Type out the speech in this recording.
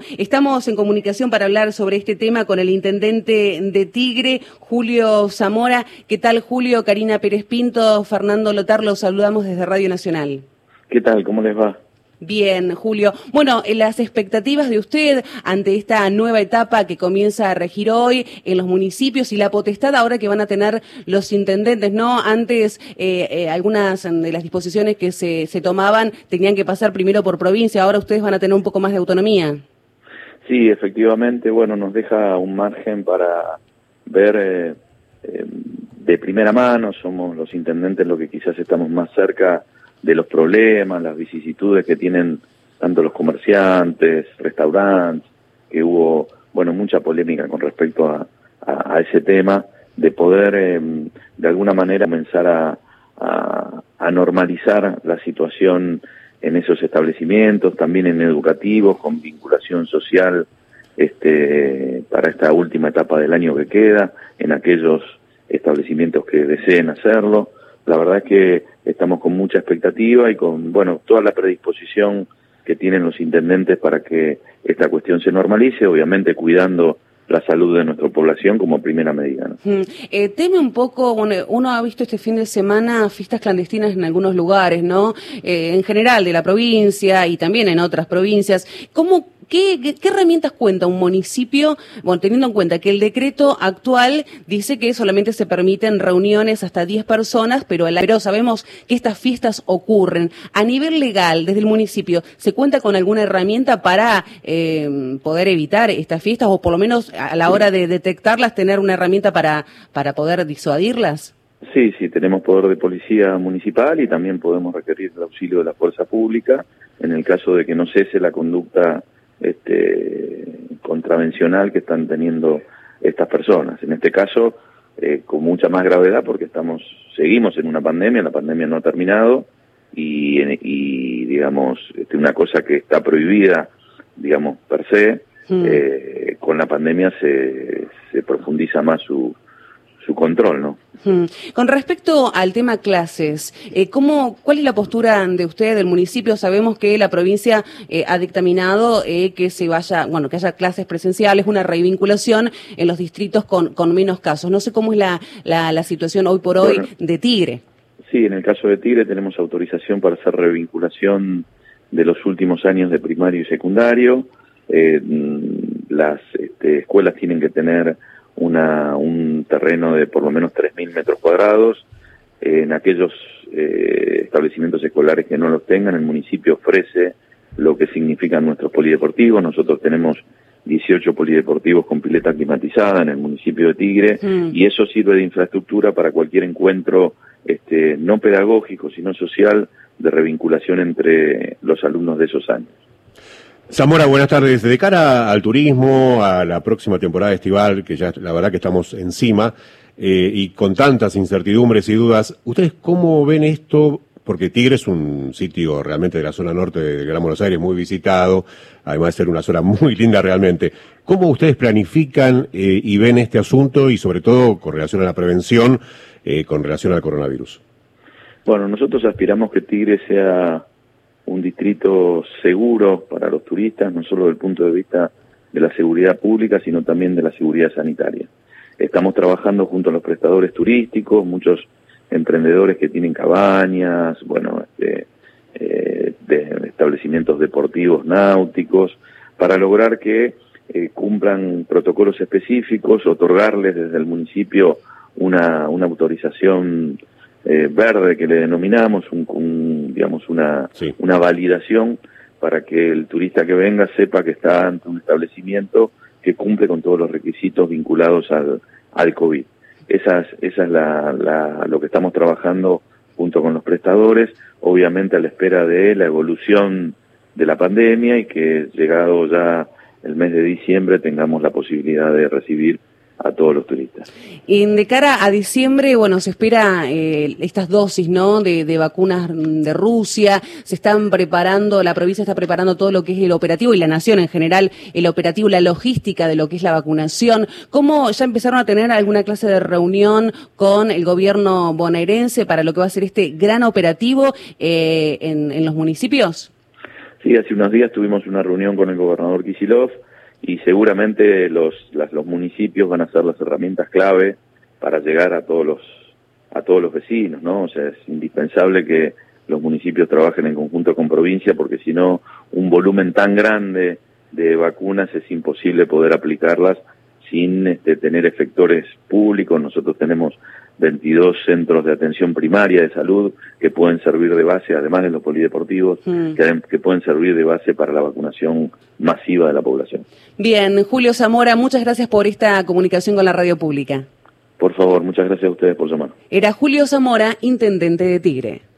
estamos en comunicación para hablar sobre este tema con el intendente de Tigre, Julio Zamora. ¿Qué tal, Julio? Karina Pérez Pinto, Fernando Lotar, los saludamos desde Radio Nacional. ¿Qué tal? ¿Cómo les va? Bien, Julio. Bueno, las expectativas de usted ante esta nueva etapa que comienza a regir hoy en los municipios y la potestad ahora que van a tener los intendentes, ¿no? Antes, algunas de las disposiciones que se tomaban tenían que pasar primero por provincia, ahora ustedes van a tener un poco más de autonomía. Sí, efectivamente, bueno, nos deja un margen para ver de primera mano, somos los intendentes los que quizás estamos más cerca de los problemas, las vicisitudes que tienen tanto los comerciantes, restaurantes, que hubo, bueno, mucha polémica con respecto a ese tema, de poder de alguna manera comenzar a normalizar la situación en esos establecimientos, también en educativos, con vinculación social para esta última etapa del año que queda, en aquellos establecimientos que deseen hacerlo. La verdad es que estamos con mucha expectativa y con, bueno, toda la predisposición que tienen los intendentes para que esta cuestión se normalice, obviamente cuidando la salud de nuestra población como primera medida, ¿no? Teme un poco, bueno, uno ha visto este fin de semana fiestas clandestinas en algunos lugares, ¿no? En general de la provincia y también en otras provincias. ¿Qué herramientas cuenta un municipio, bueno, teniendo en cuenta que el decreto actual dice que solamente se permiten reuniones hasta 10 personas, pero sabemos que estas fiestas ocurren? A nivel legal, desde el municipio, ¿se cuenta con alguna herramienta para poder evitar estas fiestas o por lo menos a la hora de detectarlas tener una herramienta para poder disuadirlas? Sí, tenemos poder de policía municipal y también podemos requerir el auxilio de la fuerza pública en el caso de que no cese la conducta contravencional que están teniendo estas personas. En este caso, con mucha más gravedad porque seguimos en una pandemia, la pandemia no ha terminado y digamos, una cosa que está prohibida, digamos, per se, con la pandemia se profundiza más su control, ¿no? Con respecto al tema clases, ¿cuál es la postura de usted, del municipio? Sabemos que la provincia ha dictaminado que que haya clases presenciales, una revinculación en los distritos con menos casos. No sé cómo es la situación hoy por hoy de Tigre. Sí, en el caso de Tigre tenemos autorización para hacer revinculación de los últimos años de primario y secundario. Las escuelas tienen que tener un terreno de por lo menos 3.000 metros cuadrados. En aquellos establecimientos escolares que no los tengan, el municipio ofrece lo que significan nuestros polideportivos. Nosotros tenemos 18 polideportivos con pileta climatizada en el municipio de Tigre, y eso sirve de infraestructura para cualquier encuentro no pedagógico, sino social, de revinculación entre los alumnos de esos años. Zamora, buenas tardes. De cara al turismo, a la próxima temporada estival, que ya la verdad que estamos encima, y con tantas incertidumbres y dudas, ¿ustedes cómo ven esto? Porque Tigre es un sitio realmente de la zona norte de Gran Buenos Aires muy visitado, además de ser una zona muy linda realmente. ¿Cómo ustedes planifican y ven este asunto y sobre todo con relación a la prevención, con relación al coronavirus? Bueno, nosotros aspiramos que Tigre sea un distrito seguro para los turistas, no solo desde el punto de vista de la seguridad pública, sino también de la seguridad sanitaria. Estamos trabajando junto a los prestadores turísticos, muchos emprendedores que tienen cabañas, de establecimientos deportivos náuticos, para lograr que cumplan protocolos específicos, otorgarles desde el municipio una autorización verde que le denominamos, una validación para que el turista que venga sepa que está ante un establecimiento que cumple con todos los requisitos vinculados al COVID. Esa es lo que estamos trabajando junto con los prestadores, obviamente a la espera de la evolución de la pandemia y que llegado ya el mes de diciembre tengamos la posibilidad de recibir a todos los turistas. Y de cara a diciembre, se espera estas dosis, ¿no?, de vacunas de Rusia. Se están preparando, la provincia está preparando todo lo que es el operativo y la nación en general, el operativo, la logística de lo que es la vacunación. ¿Cómo ya empezaron a tener alguna clase de reunión con el gobierno bonaerense para lo que va a ser este gran operativo en los municipios? Sí, hace unos días tuvimos una reunión con el gobernador Kicillof y seguramente los municipios van a ser las herramientas clave para llegar a todos los vecinos, ¿no? O sea, es indispensable que los municipios trabajen en conjunto con provincia, porque si no, un volumen tan grande de vacunas es imposible poder aplicarlas sin tener efectores públicos. Nosotros tenemos 22 centros de atención primaria de salud que pueden servir de base, además de los polideportivos, que pueden servir de base para la vacunación masiva de la población. Bien, Julio Zamora, muchas gracias por esta comunicación con la radio pública. Por favor, muchas gracias a ustedes por llamar. Era Julio Zamora, intendente de Tigre.